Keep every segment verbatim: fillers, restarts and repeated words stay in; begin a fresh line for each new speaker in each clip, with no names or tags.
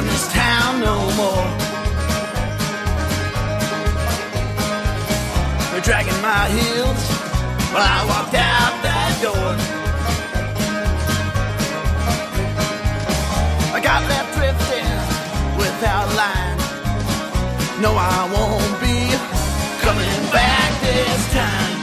in this town no more. They're dragging my heels while I walked out that door. I got left drifting without a line. No, I won't be coming back this time.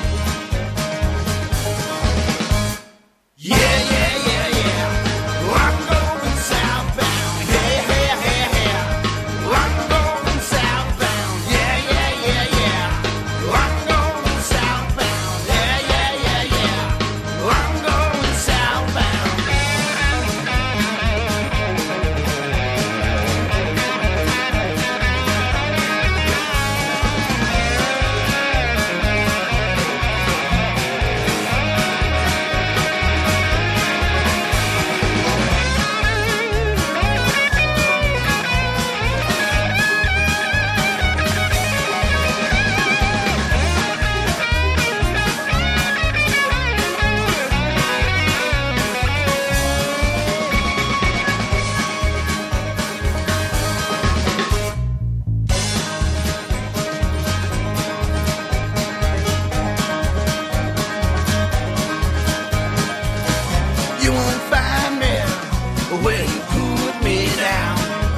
Yeah, yeah, yeah, yeah. I'm going southbound. Yeah, yeah, yeah, yeah. I'm going southbound. Yeah, yeah, yeah, yeah. I'm going southbound. Yeah, yeah, yeah, yeah. I'm going southbound. You won't find me where you put me down.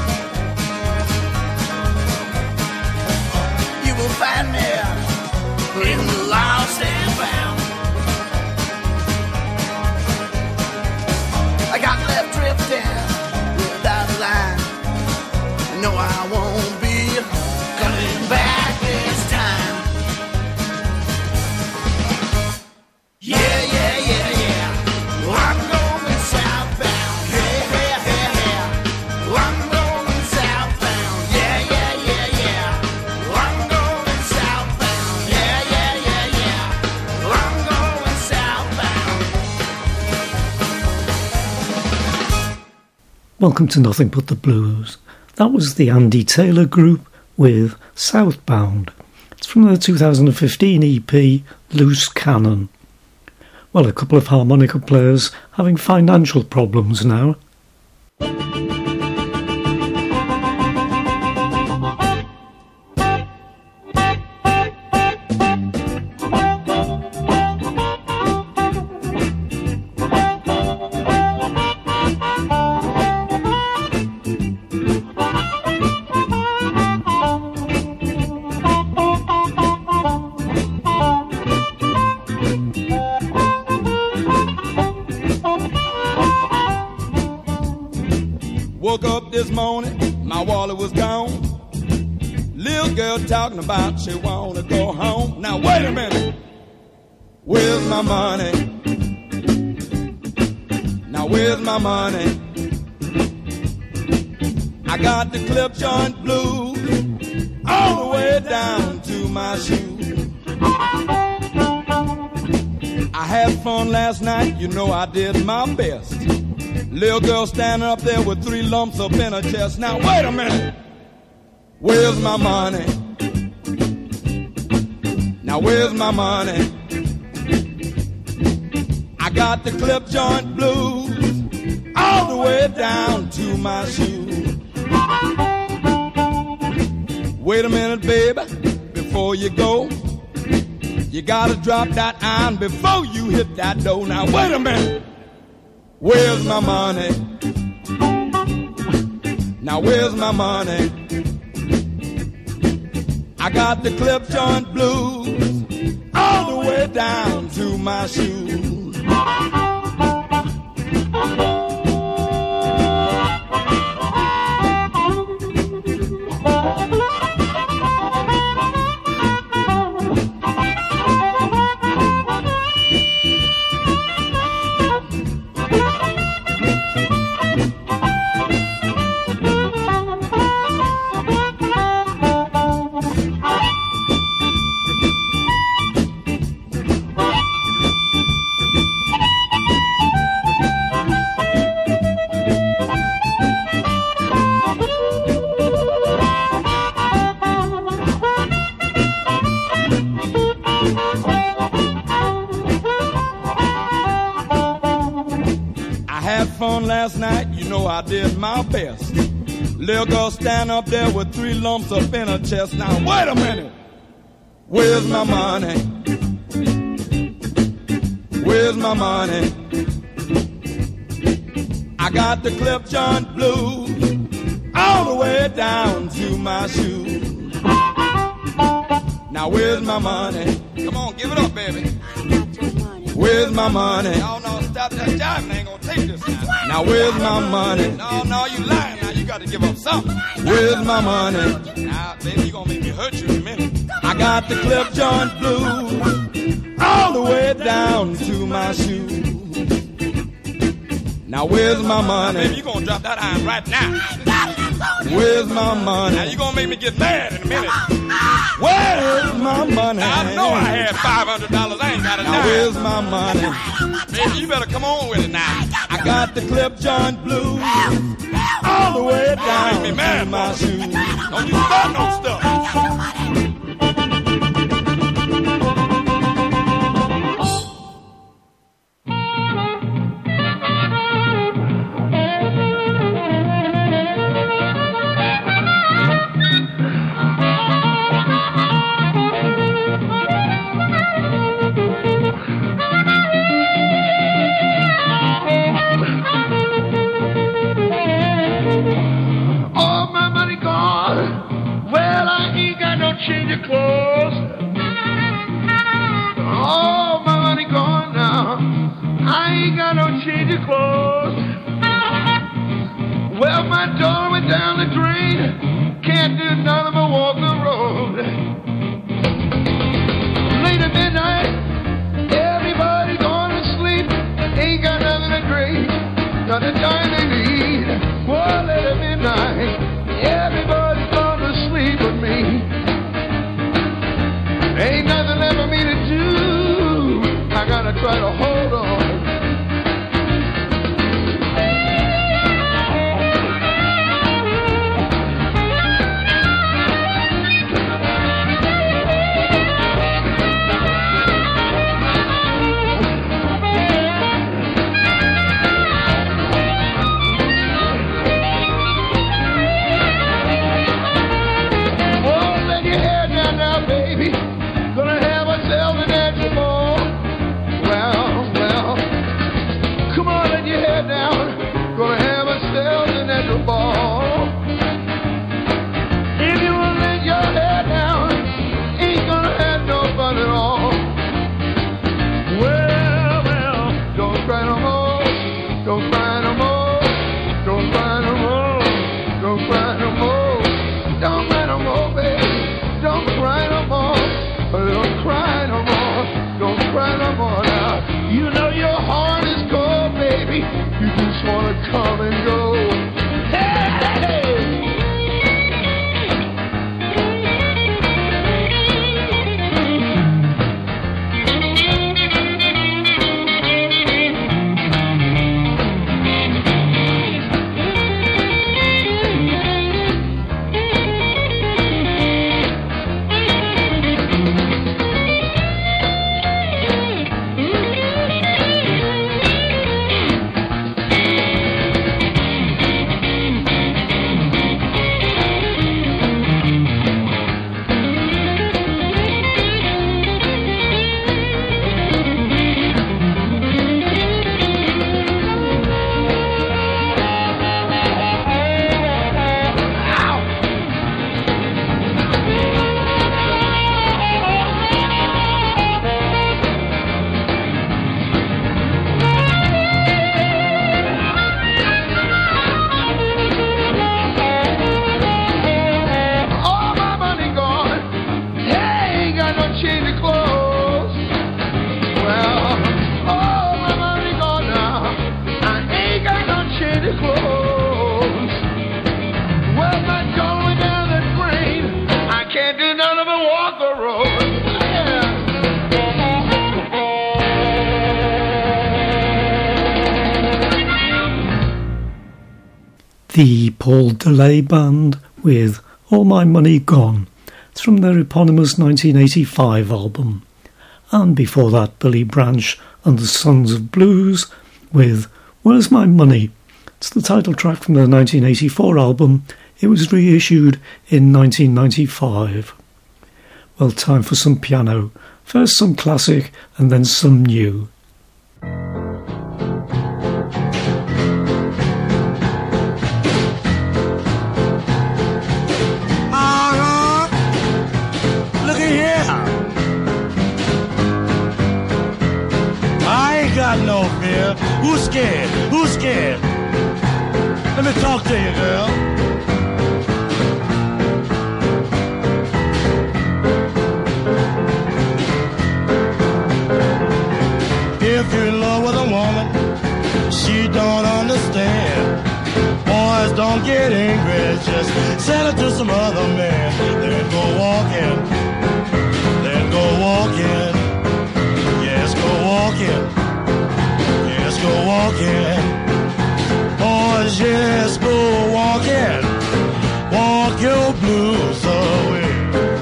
You will find me in the lost and found. I got left drifting without a line. No, I won't be coming back this time. Yeah, yeah, yeah, yeah. I'm going southbound. Yeah, yeah, yeah, yeah. I'm going southbound. Yeah, yeah, yeah, yeah. I'm going southbound. Yeah, yeah, yeah, yeah. I'm going southbound.
Welcome to Nothing But the Blues. That was the Andy Taylor Group with Southbound. It's from their two thousand fifteen E P Loose Cannon. Well, a couple of harmonica players having financial problems now.
Woke up this morning, my wallet was gone. Little girl talking about she wanna go home. Now wait a minute, where's my money? Now where's my money? I got the clip joint blues all the way down to my shoes. I had fun last night, you know I did my best. Little girl standing up there with three lumps up in her chest. Now wait a minute, where's my money? Now where's my money? I got the clip joint blues all the way down to my shoes. Wait a minute, baby, before you go. You gotta drop that iron before you hit that door. Now wait a minute, where's my money? Now where's my money? I got the clip joint blues all the way down to my shoes. Last night, you know I did my best. Little girl stand up there with three lumps up in her chest. Now wait a minute. Where's my money? Where's my money? I got the Cliff John blues all the way down to my shoes. Now where's my money? Come on, give it up, baby. Where's my money? No, no, stop that jiving. I ain't gonna take this now. Now where's my money? No, no, you lying now. You got to give up something. Where's my money? Now, baby, you gonna make me hurt you in a minute. I got the Cliff John blues all the way down to my shoes. Now where's my money? Now, baby, you gonna drop that iron right now. Where's my money? Now you gonna make me get mad in a minute. Where's my money? Now, I know I had five hundred dollars. I ain't got a dime. Now where's my money? Baby, you better come on with it now. I got the Cliff John blues all the way down make me mad, to my shoes. Don't you start no stuff.
Change your clothes. Oh, my money gone now. I ain't got no change of clothes. Well, my dollar went down the drain. Can't do nothing but walk the road. Late at midnight, everybody gone to sleep. Ain't got nothing to drink, not a dime they need. Well, late at midnight, everybody gone to sleep with me. Ain't nothing left for me to do. I gotta try to hold on. Oh, let your hair down now, baby. Gonna have myself an extra ball. Well, well, come on, let your head down. Gonna have myself an extra ball. If you will let your head down, ain't gonna have no fun at all. Well, well, don't cry no more. Don't cry no more. Don't cry no more. Don't cry no more. Don't cry no more, baby. Don't cry no more. Don't cry no more, don't cry no more now. You know your heart is cold, baby. You just wanna come and go. Hey, hey.
The Paul DeLay Band with All My Money Gone. It's from their eponymous nineteen eighty-five album. And before that, Billy Branch and the Sons of Blues with Where's My Money. It's the title track from their nineteen eighty-four album It was reissued in nineteen ninety-five. Well, time for some piano. First some classic and then some new.
No fear. Who's scared? Who's scared? Let me talk to you, girl. If you're in love with a woman, she don't understand. Boys don't get angry, just send her to some other man. Then go walking, then go walking, yes, go walking. Go walking, boys, yes, go walking, walk your blues away.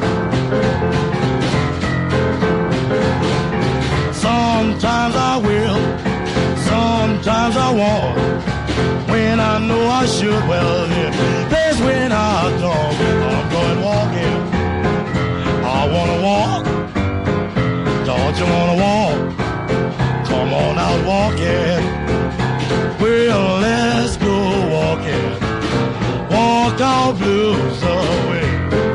Sometimes I will, sometimes I won't. When I know I should, well, there's when I don't. I'm going walking, I wanna walk, don't you wanna walk? Come on out walking, well, let's go walking, walk our blues away.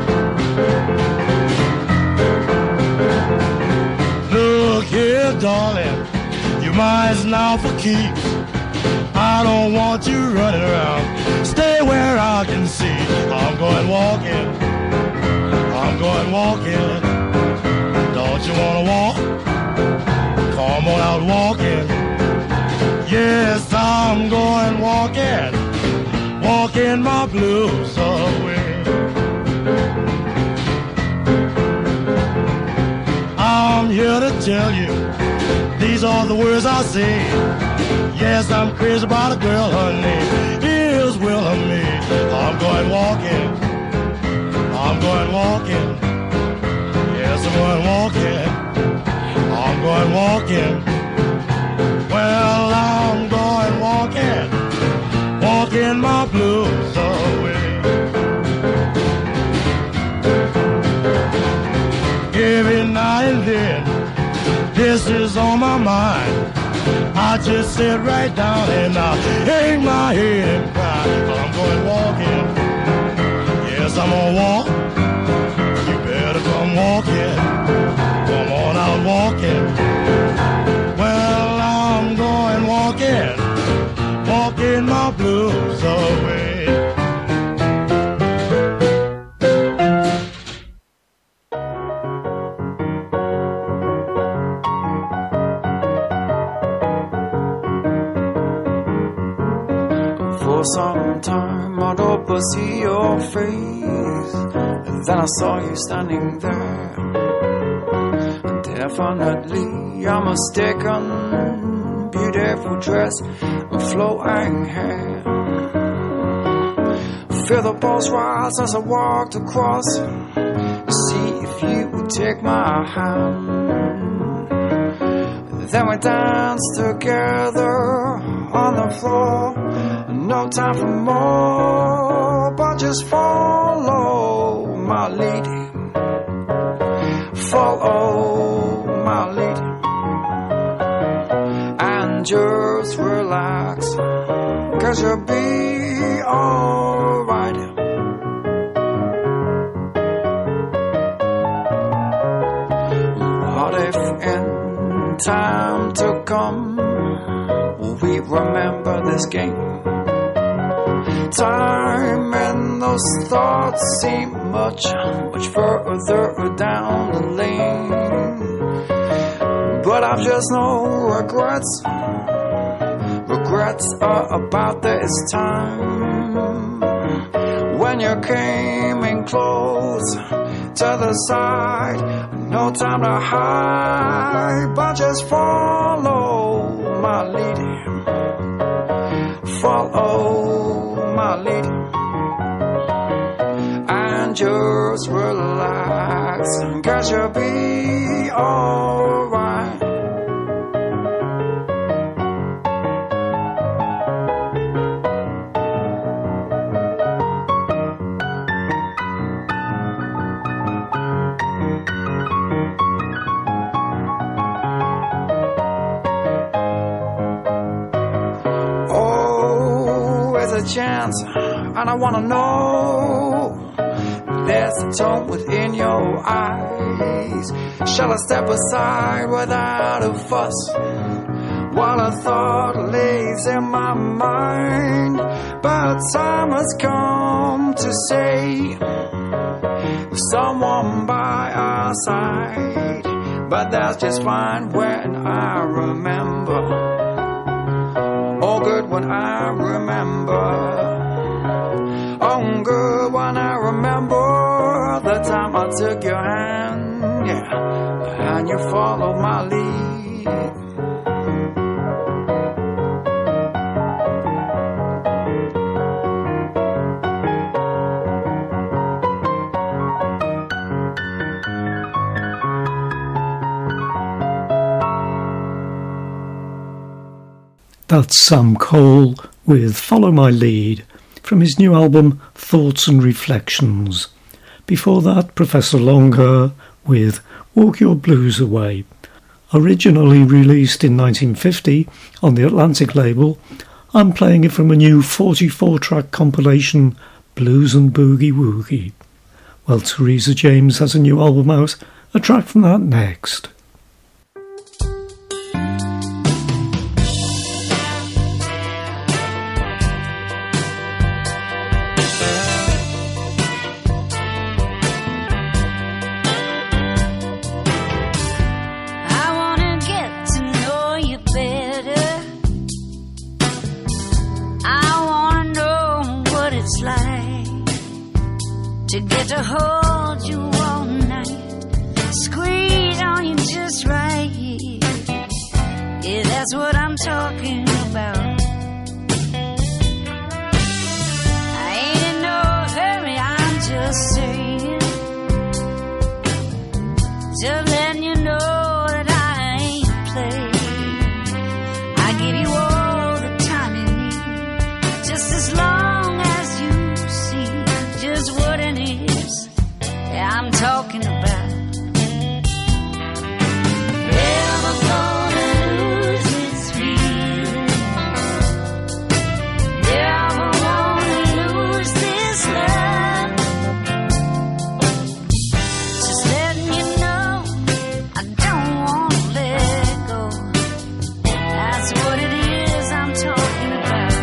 Look here, darling, you're mine now for keeps. I don't want you running around, stay where I can see. I'm going walking, I'm going walking, don't you wanna walk? Come on out walking, yes, I'm going walking, walking my blues away. I'm here to tell you, these are the words I say. Yes, I'm crazy about a girl, her name is Wilhelmine. I'm going walking, I'm going walking, yes, I'm going walking. I'm going walking, well, I'm going walking, walking my blues away. Every now and then, this is on my mind. I just sit right down and I hang my head and cry. I'm going walking, yes, I'm gonna walk. You better come walking. Come on out walking, well, I'm going walking, walking my blues away.
For some time I'd hope I see your face, and then I saw you standing there. Definitely I'm mistaken, beautiful dress and flowing hair. Feel the pulse rise as I walked across, see if you would take my hand. Then we danced together on the floor, no time for more, but just follow my lead, follow my lead, and just relax, cause you'll be alright. What if in time to come we remember this game? Time and those thoughts seem much, much further down the lane, but I've just no regrets. Regrets are about this time, when you came in close to the side. No time to hide, but just follow my lead, follow my lead, and just relax, cause you'll be alright. chance, and I wanna know, there's a tone within your eyes. Shall I step aside without a fuss, while a thought lays in my mind? But time has come to say, someone by our side. But that's just fine when I remember, all good when I remember, oh good when I remember the time I took your hand, yeah, and you followed my lead.
That's Sam Cole with Follow My Lead from his new album Thoughts and Reflections. Before that, Professor Longhair with Walk Your Blues Away. Originally released in nineteen fifty on the Atlantic label, I'm playing it from a new forty-four track compilation, Blues and Boogie Woogie. Well, Teresa James has a new album out, a track from that next.
To get to hold you all night, squeeze on you just right. Yeah, that's what I'm talking about. I ain't in no hurry, I'm just saying, just letting you know that I ain't playing. I give you all the time you need, just as long as you see just what it is I'm talking about. Never gonna lose this feeling, never wanna lose this love. Just letting you know I don't wanna let go. That's what it is I'm talking about.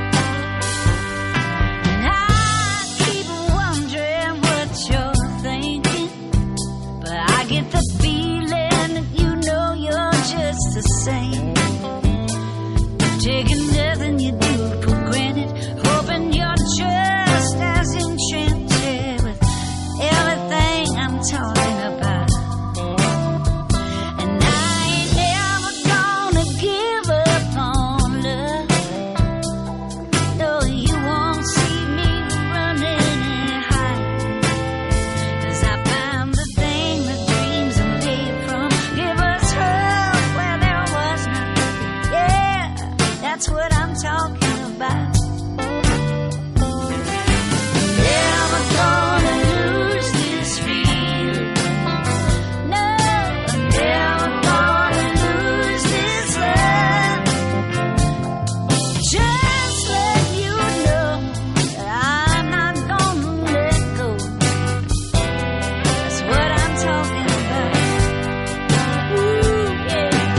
And I keep wondering what you're thinking, but I get the feeling that you know you're just the same. Taking nothing you do for granted, hoping you're just as enchanted with everything I'm talking about. And I ain't never gonna give up on love. No, you won't see me running and hiding, 'cause I found the thing that dreams are made from. Give us hope where there was none. Yeah, that's what I'm talking about. Never gonna lose this feeling. No, never gonna lose this love. Just let you know that I'm not gonna let go. That's what I'm talking about. Ooh, yeah.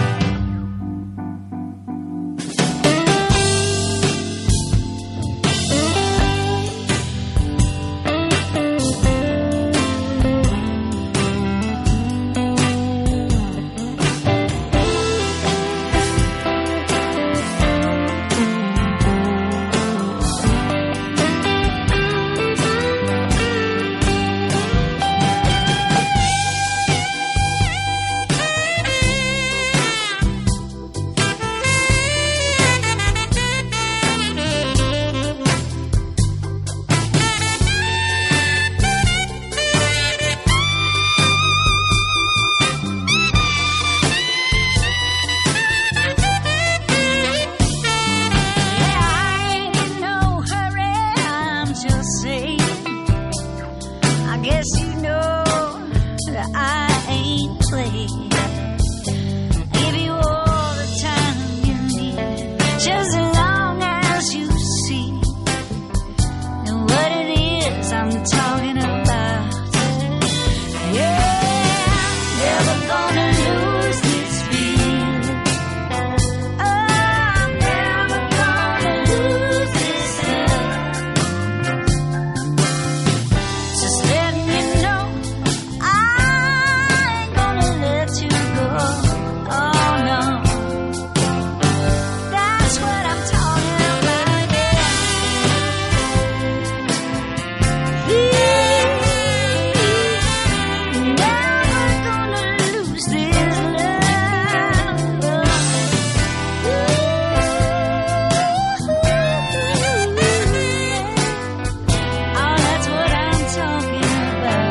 Yeah, I ain't in no hurry, I'm just saying. I guess you know that I ain't playing. I give you all the time you need, just as long as you see talking about. Yeah, never gonna lose this feeling. Oh, I'm never gonna lose this love. Just letting you know, I ain't gonna let you go. Oh no, that's what I'm talking about. Yeah, never gonna lose this love. Oh, that's what I'm talking about.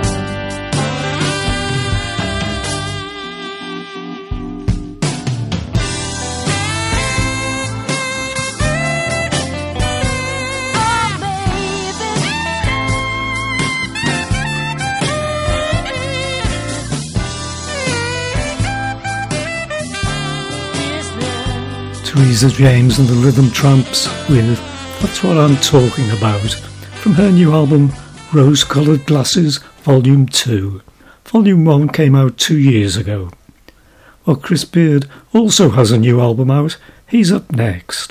Oh, baby.
Teresa James and the Rhythm Tramps with That's What I'm Talking About from her new album Rose Coloured Glasses Volume two. Volume one came out two years ago. Well, Chris Beard also has a new album out. He's up next.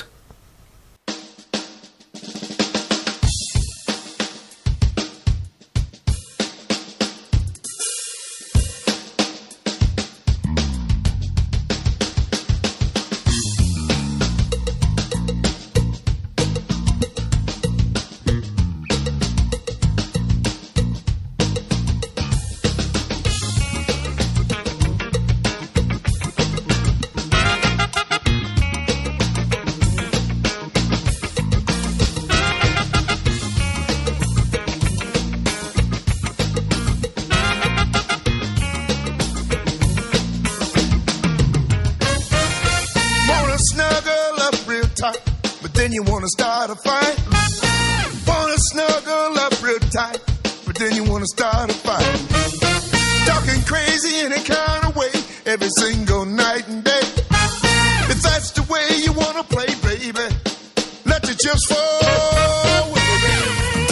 Wanna snuggle up real tight, but then you wanna start a fight. Wanna snuggle up real tight, but then you wanna start a fight. Talking crazy in a kind of way, every single night and day. If that's the way you wanna play, baby, let the chips fall with the rain.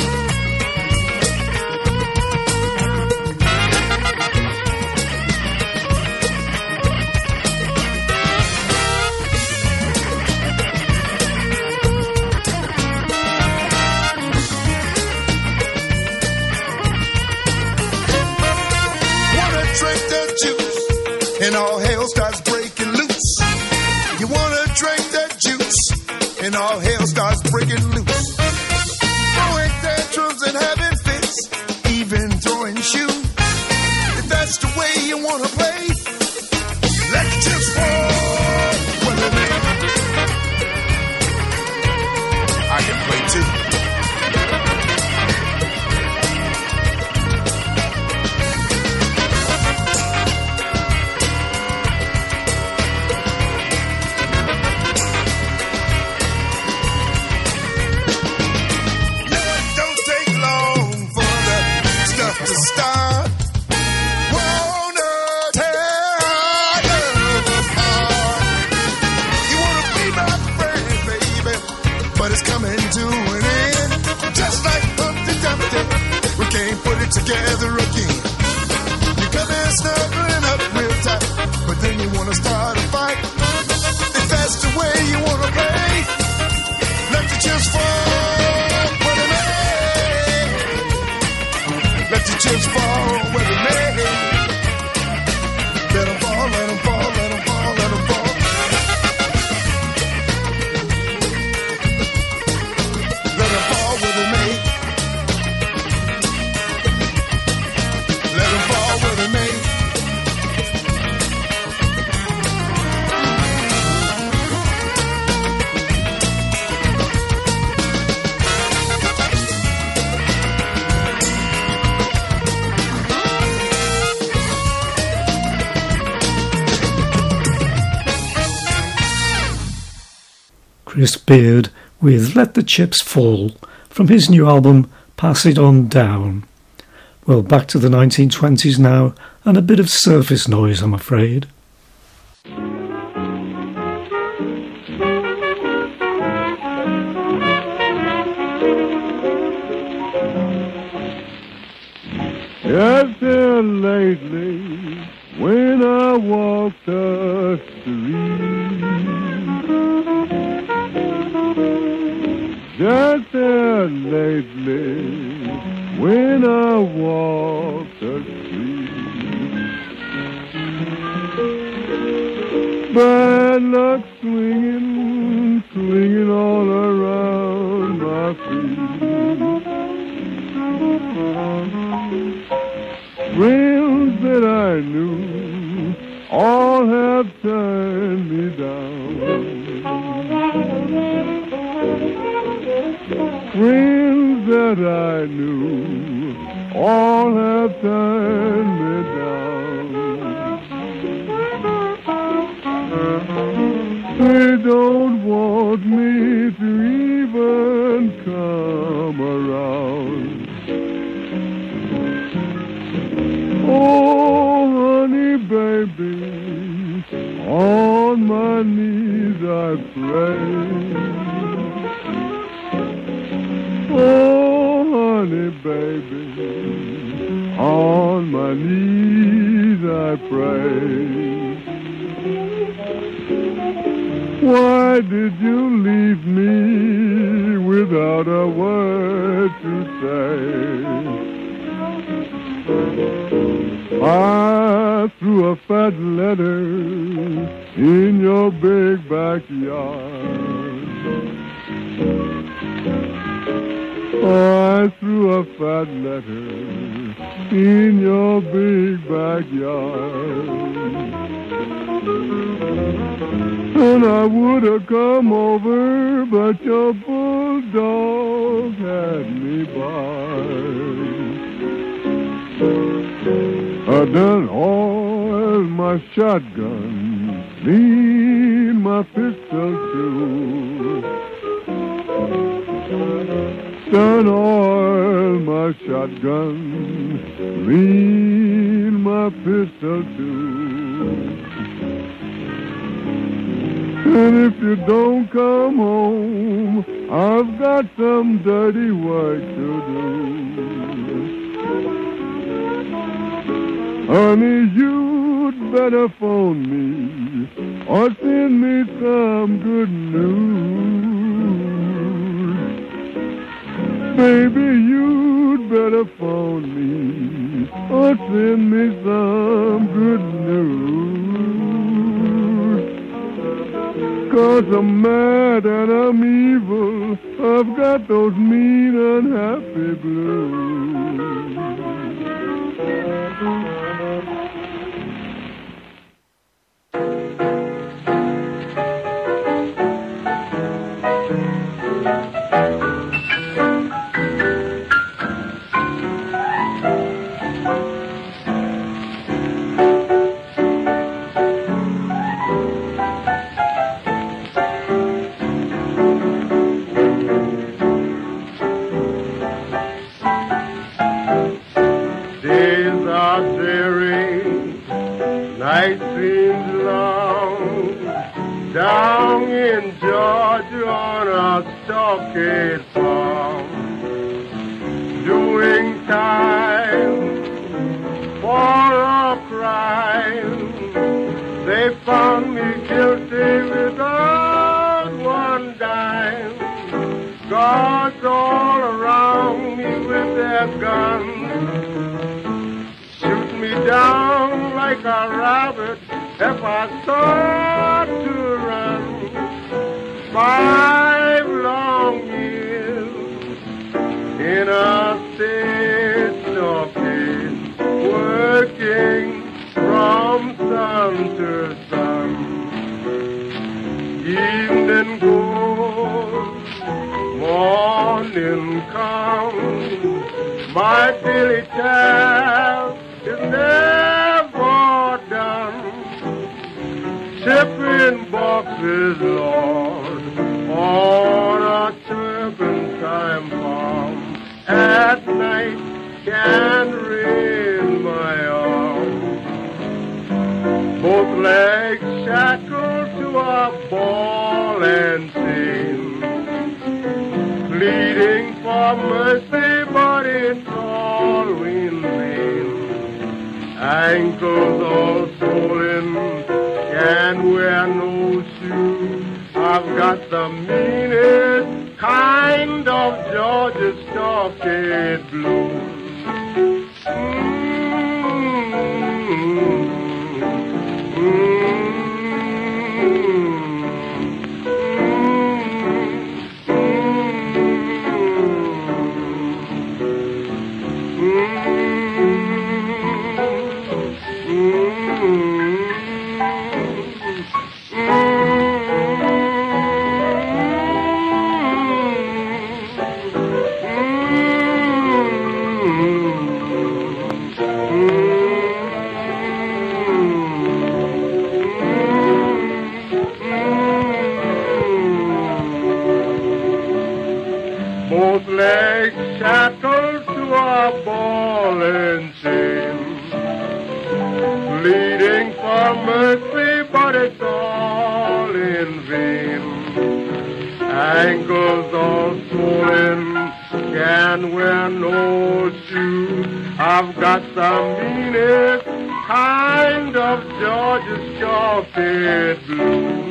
Wanna drink the juice, and all hell starts breaking loose. You wanna drink that juice, and all hell starts breaking loose. Throwing tantrums and having fits, even throwing shoes. If that's the way you wanna play, let the chips fall where they may. I can play too. No, it don't take long for the stuff to start. Wanna tear love apart. You wanna be my friend, baby, but it's coming to an end. Just like Humpty Dumpty, we can't put it together again. You come in snuggling up real tight, but then you wanna start a fight. If that's the way you wanna play, let the chips fall where they may. Let the chips fall where they may. Let 'em fall, let 'em fall, let 'em fall, let 'em fall. Let 'em fall where they may. Let 'em fall where they may.
Chris Beard with Let the Chips Fall from his new album Pass It On Down. Well, back to the nineteen twenties now, and a bit of surface noise, I'm afraid.
there lately when I walk the street. Just there lately when I walk the street. Bad luck swinging, swinging all around my feet. Friends that I knew all have turned me down. Friends that I knew all have turned me down. They don't want me to even come around. Oh, honey, baby, on my knees I pray. Oh, honey, baby, on my knees I pray. Why did you leave me without a word to say? I threw a fat letter in your big backyard. I threw a fat letter in your big backyard. And I would have come over, but your bulldog had me barred. I done oiled my shotgun, cleaned my pistol too. Done oiled my shotgun, cleaned my pistol too. And if you don't come home, I've got some dirty work to do. Honey, you'd better phone me or send me some good news. Baby, you'd better phone me or send me some good news. 'Cause I'm mad and I'm evil, I've got those mean, unhappy blues. ankles all swollen, can't wear no shoes. I've got the meanest kind of Georgia stockade blues. Both legs shackled to a ball and chain, pleading for mercy, but it's all in vain. Ankles all swollen, can't wear no shoes. I've got the meanest kind of Georgia stockade blues.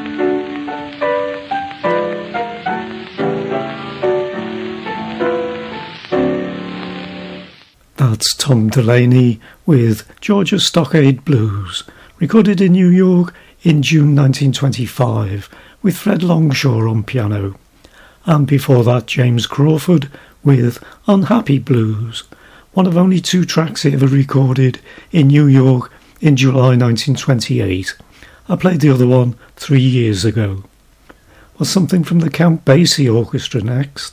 That's Tom Delaney with Georgia Stockade Blues, recorded in New York in June nineteen twenty-five, with Fred Longshaw on piano. And before that, James Crawford with Unhappy Blues, one of only two tracks he ever recorded in New York in July nineteen twenty-eight. I played the other one three years ago. Well, something from the Count Basie Orchestra next.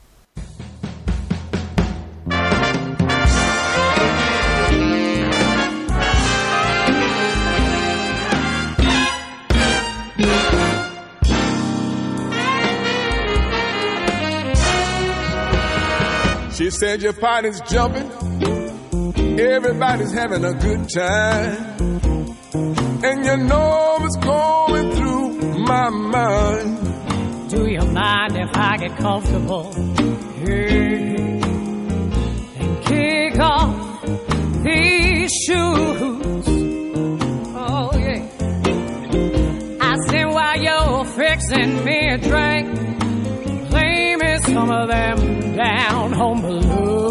She said your party's jumping, everybody's having a good time, and you know what's going through my mind.
Do you mind if I get comfortable? Hey, and kick off these shoes. Oh yeah. I said while you're fixing me a drink, play me some of them down home blues.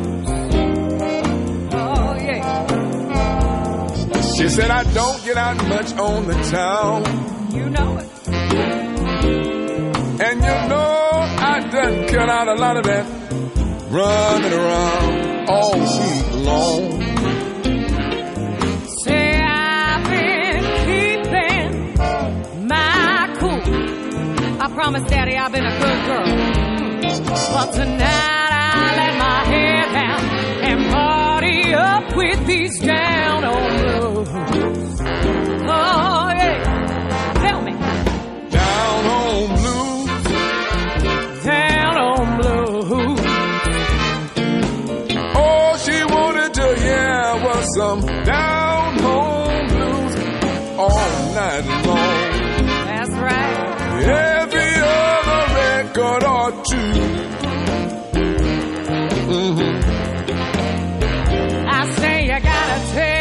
Oh yeah.
She said I don't get out much on the town,
you know it.
and you know I done cut out a lot of that running around all week long.
Say I've been keeping my cool. I promise Daddy I've been a good girl. But tonight I let my head down and party up with these down on blues. Oh yeah, tell me.
Down on blues,
Down on blues.
all she wanted to hear was some down home blues all night long.
That's right.
Every other record or two. Mm-hmm.
I say you gotta tell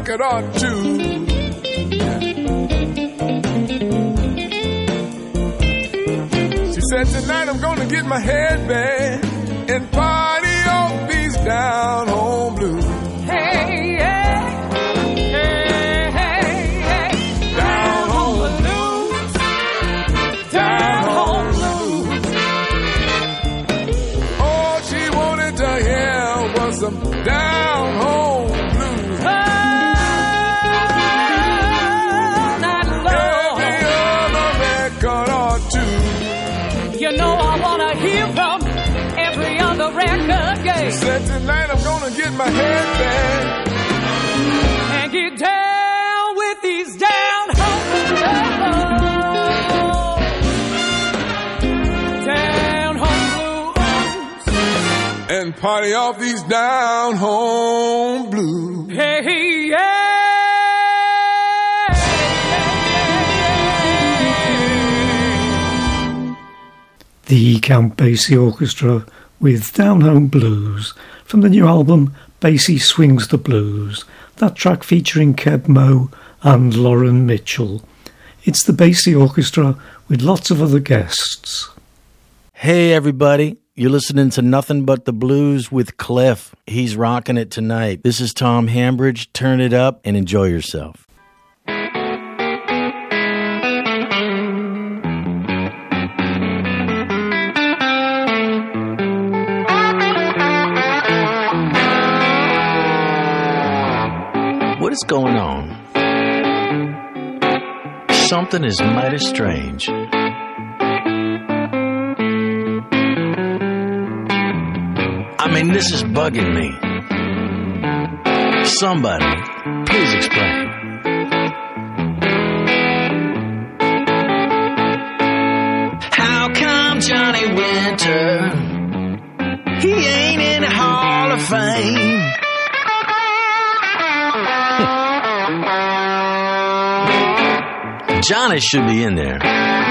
it ought to. She said, tonight I'm gonna get my headband and party off these down home blues.
Hey, yeah. Hey, hey, hey. Down home blues. Down home blues.
All she wanted to hear was some down home blues.
Oh, not long.
Every other record or two.
You know I wanna hear from every other record game.
Said tonight I'm gonna get my headband
And get down with these down home blues. Down home blues.
and party off these down home blues.
Hey, yeah.
The Count Basie Orchestra with Down Home Blues from the new album Basie Swings the Blues, that track featuring Keb Mo and Lauren Mitchell. It's the Basie Orchestra with lots of other guests.
Hey everybody, you're listening to Nothing But the Blues with Cliff. He's rocking it tonight. This is Tom Hambridge. Turn it up and enjoy yourself. What is going on? Something is mighty strange. I mean, this is bugging me. Somebody, please explain. How come Johnny Winter, he ain't in the Hall of Fame? Johnny should be in there.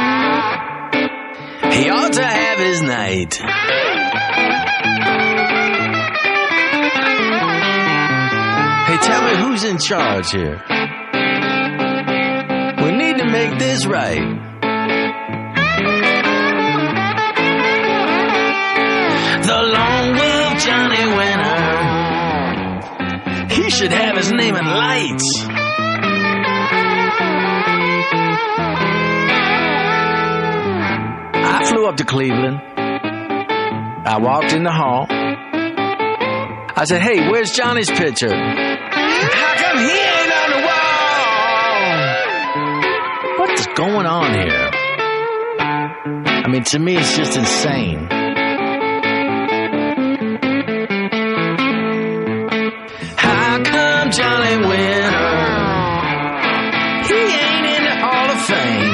He ought to have his night. Hey, tell me who's in charge here. We need to make this right. The Lone Wolf Johnny Winter, he should have his name in lights. I flew up to Cleveland. I walked in the hall. I said, hey, where's Johnny's picture? How come he ain't on the wall? What's going on here? I mean, to me, it's just insane. How come Johnny Winter, he ain't in the Hall of Fame?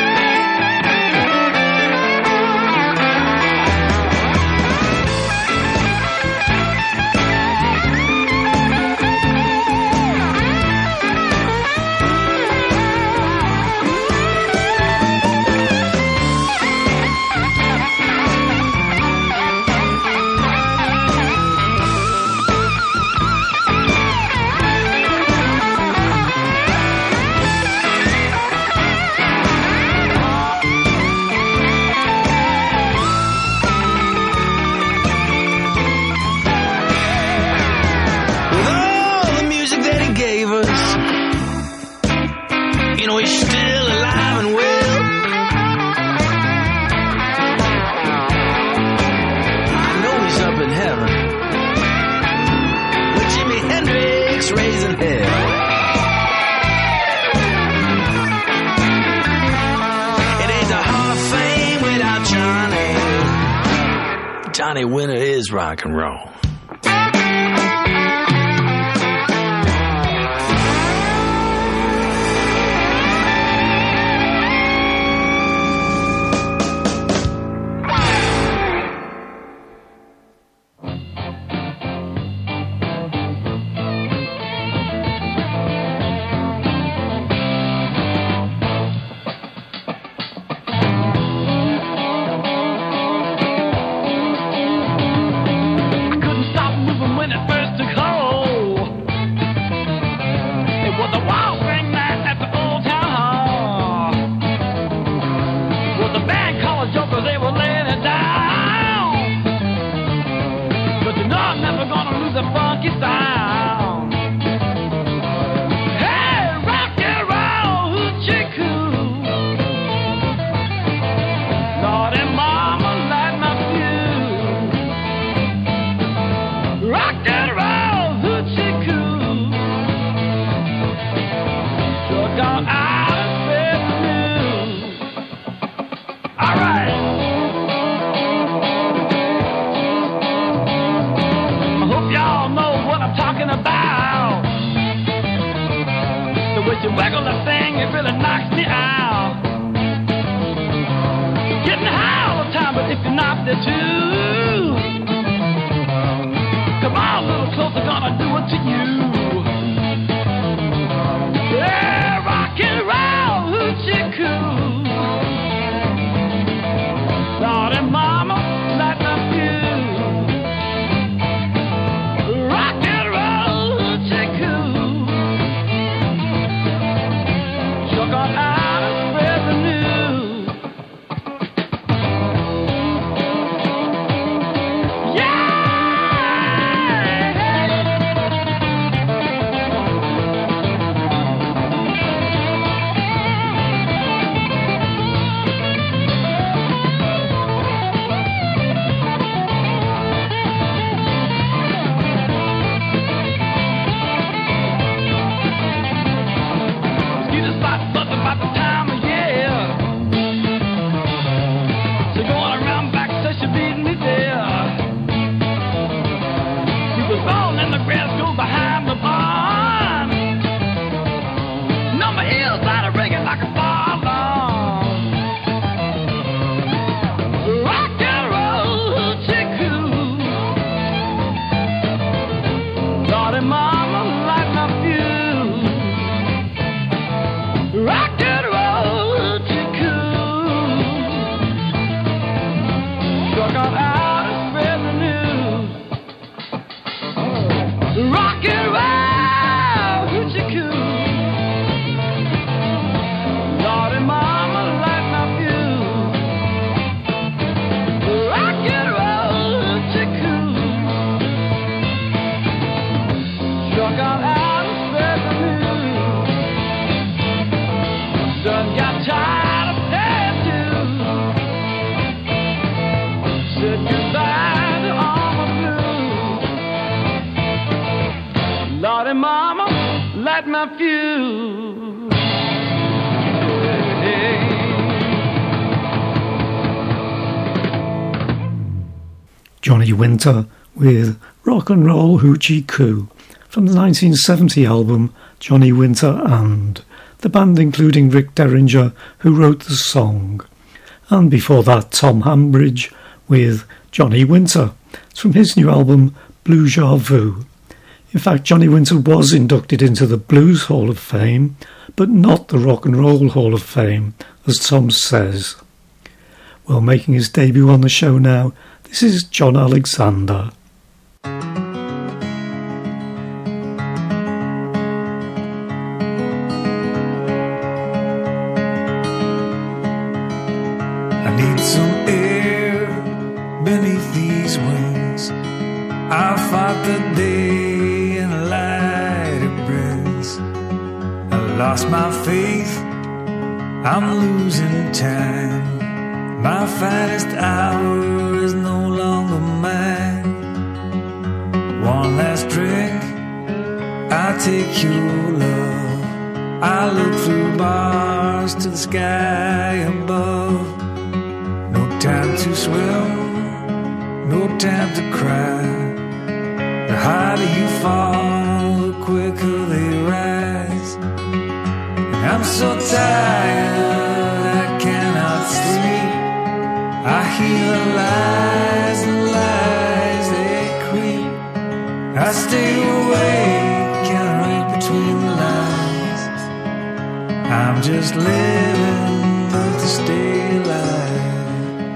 Johnny Winter is rock and roll.
I couldn't
a funky sound. Hey, rock and roll, hoochie coo. Lord and mama, light my fuse. Rock and roll, hoochie coo. Sure got out of bed news. All right. Talking about the way you wiggle that thing, it really knocks me out. Getting high all the time, but if you're not there too, come on, a little closer, gonna do it to you. Yeah, rock and roll, hoochie coo. Lord and mama, light my fuse. Got out of revenue. light my fuse. Hey.
Johnny Winter with Rock and Roll Hoochie Coo from the nineteen seventy album Johnny Winter and, the band including Rick Derringer, who wrote the song. And before that, Tom Hambridge with Johnny Winter. It's from his new album Blues Jah Vu. In fact, Johnny Winter was inducted into the Blues Hall of Fame, but not the Rock and Roll Hall of Fame, as Tom says. Well, making his debut on the show now, this is John Alexander.
I need some air beneath these wings. I fought the day and the light it brings. I lost my faith, I'm losing time. My finest hour is no longer mine. One last drink, I take your love. I look through bars to the sky above. No time to swim, no time to cry. The harder you fall, the quicker they rise. And I'm so tired, I cannot sleep. I hear the lies and lies they creep. I stay awake and read between the lines. I'm just living to stay alive.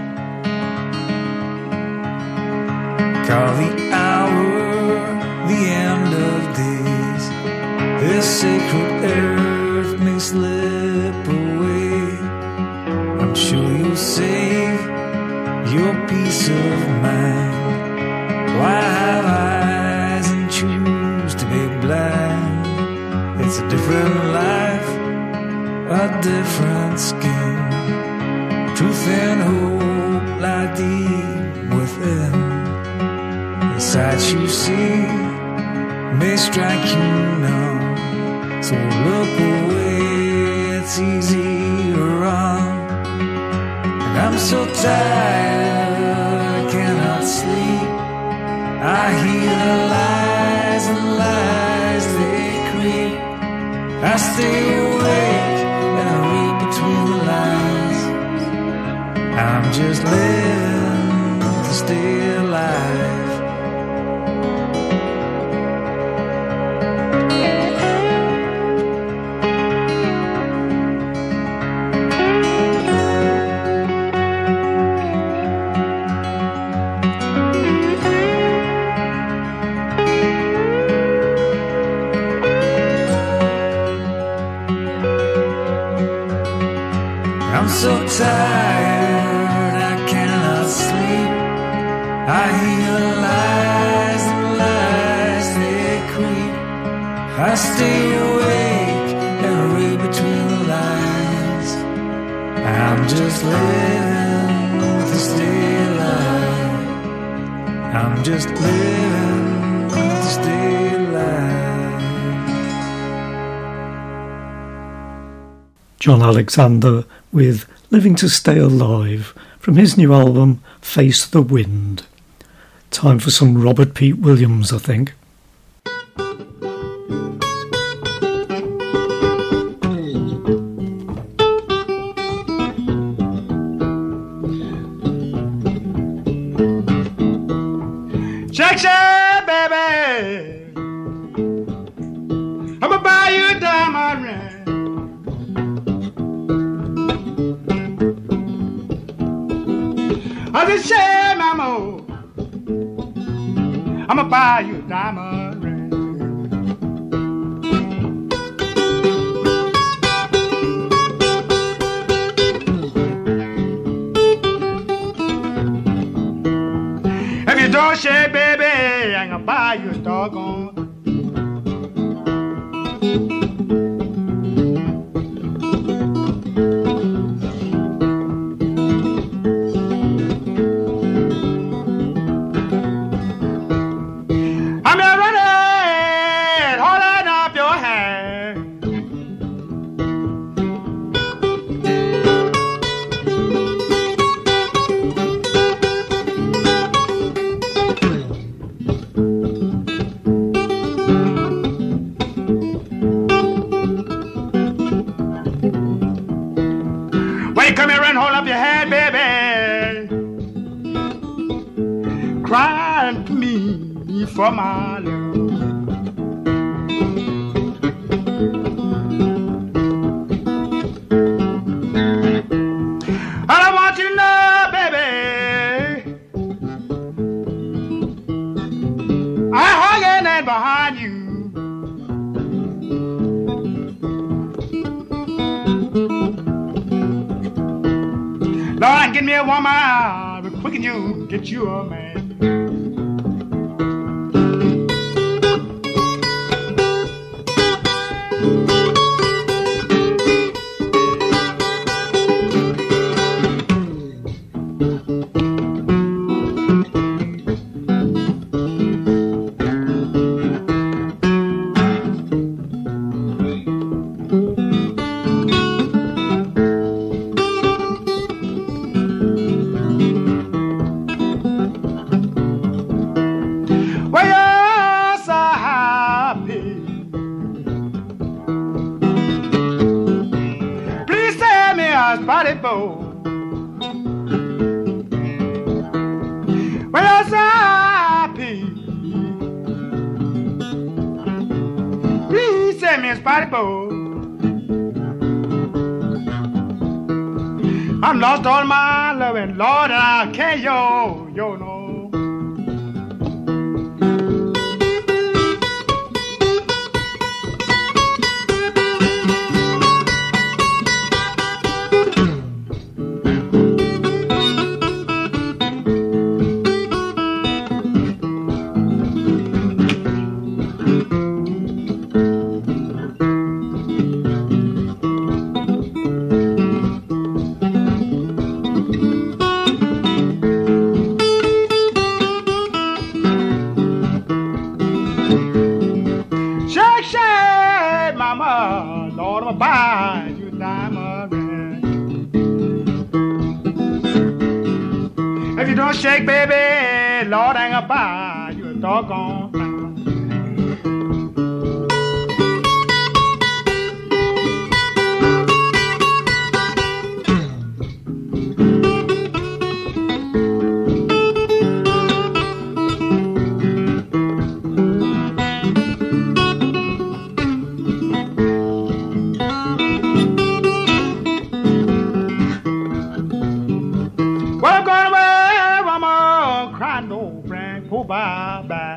Call the hour the end of days. This sacred earth may slip away. I'm sure you'll save your peace of mind. Why have eyes The sights you see may strike you numb, so look away, it's easy to run. And I'm so tired, I cannot sleep. I hear the lies and lies they creep. I stay awake and I read between the lines. I'm just living to stay alive. I'm so tired, I cannot sleep. I hear lies and lies they creep. I stay awake and read between the lines. I'm just living to stay alive. I'm just living to stay alive.
John Alexander with Living to Stay Alive from his new album Face the Wind. Time for some Robert Pete Williams, I think.
Check, check, baby. I'ma buy you a diamond ring. I just say, mama, I'ma buy you a diamond ring. If you don't say, baby, I ain't gonna buy you a doggone. Come here and hold up your head, baby. Crying to me for my love. And I want you to know, baby, I'm hugging and behind you. Lord, get me a woman, but quick and you get you a man. Body bow. Well, you're so happy. Please send me a spotty bow. I'm lost all my loving, Lord, and I can't yo, yo, no. buy you a diamond ring. If you don't shake, baby, Lord, I ain't gonna buy you a doggone thing. Bye bye.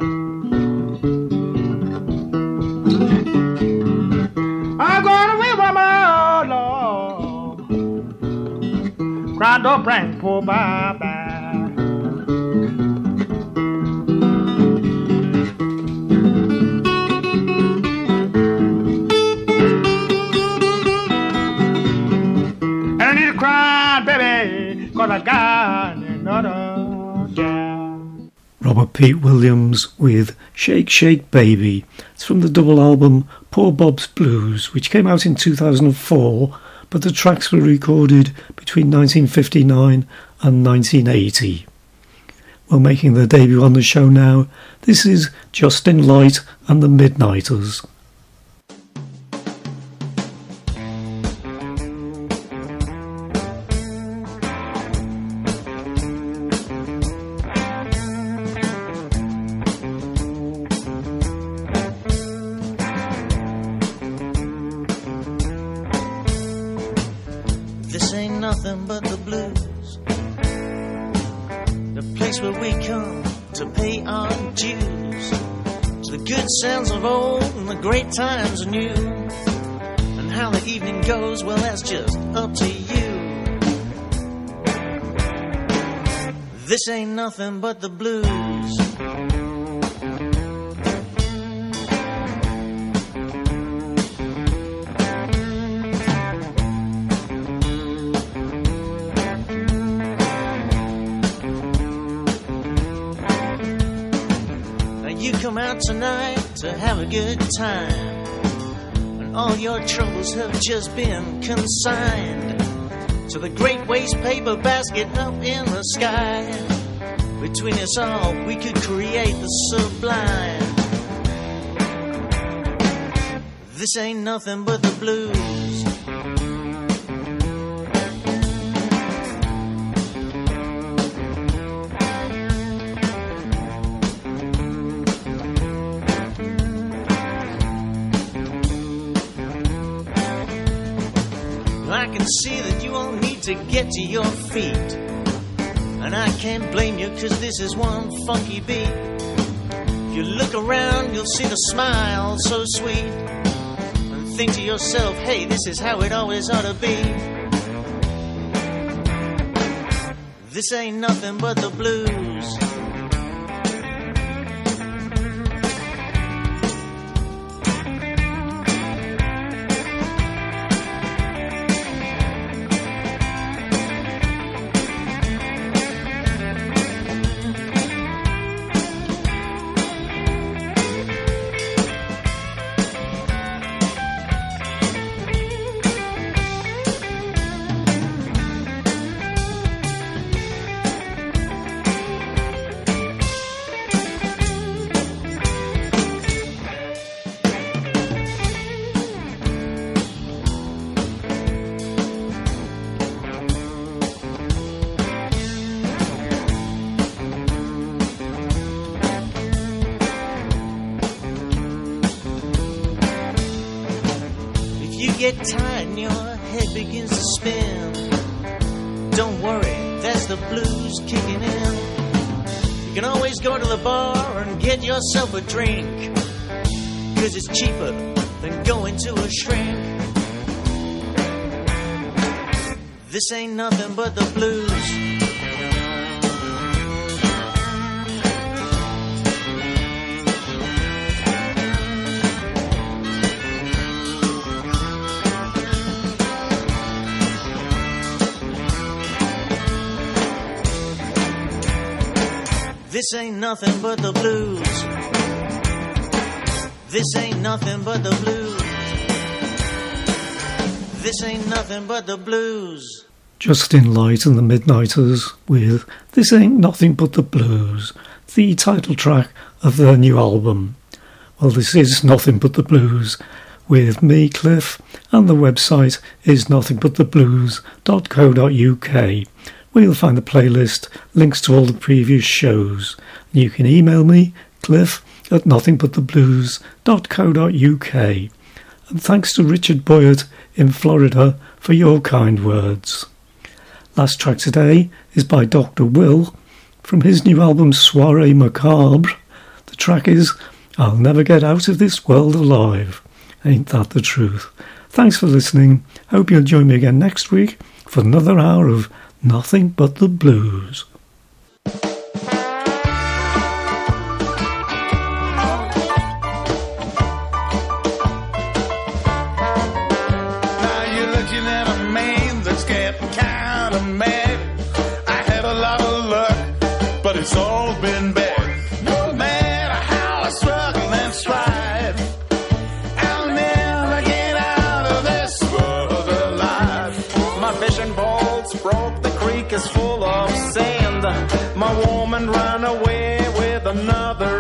I'm going away from my Lord. Cry, don't bring poor bye bye. And I need to cry, baby, cause I got another gal.
Robert Pete Williams with Shake Shake Baby. It's from the double album Poor Bob's Blues, which came out in two thousand four, but the tracks were recorded between nineteen fifty-nine and nineteen eighty. Well, making their debut on the show now, this is Justin Light and the Midnighters.
Sounds of old and the great times are new, and how the evening goes, well, that's just up to you. This ain't nothing but the blues. Now you come out tonight to have a good time, and all your troubles have just been consigned to the great waste paper basket up in the sky. Between us all, we could create the sublime. This ain't nothing but the blues. I can see that you all need to get to your feet, and I can't blame you, cause this is one funky beat. If you look around, you'll see the smile so sweet, and think to yourself, hey, this is how it always ought to be. This ain't nothing but the blues. Get tired and your head begins to spin, don't worry, that's the blues kicking in. You can always go to the bar and get yourself a drink, cause it's cheaper than going to a shrink. This ain't nothing but the blues. This ain't nothing but the blues. This ain't nothing but the blues. This ain't nothing but the blues.
Justin Light and the Midnighters with This Ain't Nothing But the Blues, the title track of their new album. Well, this is Nothing But the Blues with me, Cliff, and the website is nothing but the blues dot co dot uk, where you'll find the playlist, links to all the previous shows. You can email me, Cliff, at nothing but the blues dot co dot uk. And thanks to Richard Boyett in Florida for your kind words. Last track today is by Doctor Will from his new album Soirée Macabre. The track is I'll Never Get Out of This World Alive. Ain't that the truth? Thanks for listening. Hope you'll join me again next week for another hour of Nothing But the Blues.
It's all been bad. No matter how I struggle and strive, I'll never get out of this world alive.
My fishing boat's broke, the creek is full of sand. My woman ran away with another